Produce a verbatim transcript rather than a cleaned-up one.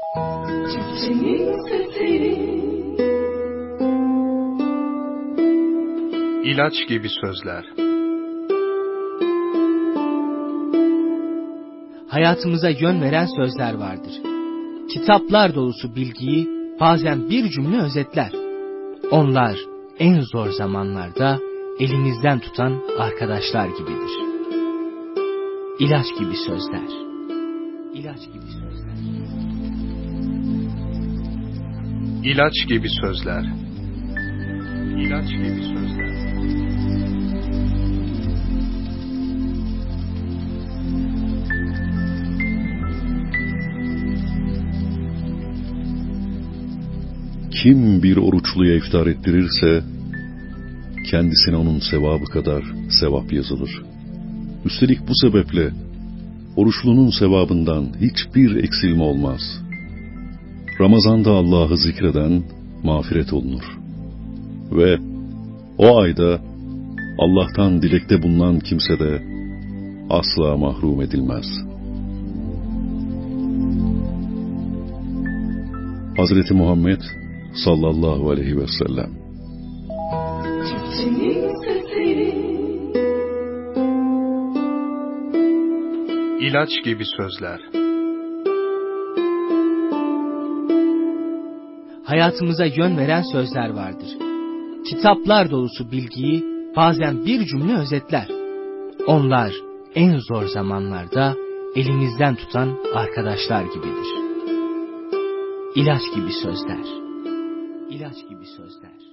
Çiftçinin sesi. İlaç gibi sözler. Hayatımıza yön veren sözler vardır. Kitaplar dolusu bilgiyi bazen bir cümle özetler. Onlar en zor zamanlarda elimizden tutan arkadaşlar gibidir. İlaç gibi sözler. İlaç gibi sözler. İlaç gibi sözler. İlaç gibi sözler. Kim bir oruçluya iftar ettirirse, kendisine onun sevabı kadar sevap yazılır. Üstelik bu sebeple, oruçlunun sevabından hiçbir eksilme olmaz. Ramazanda Allah'ı zikreden mağfiret olunur. Ve o ayda Allah'tan dilekte bulunan kimse de asla mahrum edilmez. Hazreti Muhammed sallallahu aleyhi ve sellem. Çiftçinin sesi. İlaç gibi sözler. Hayatımıza yön veren sözler vardır. Kitaplar dolusu bilgiyi bazen bir cümle özetler. Onlar en zor zamanlarda elimizden tutan arkadaşlar gibidir. İlaç gibi sözler. İlaç gibi sözler.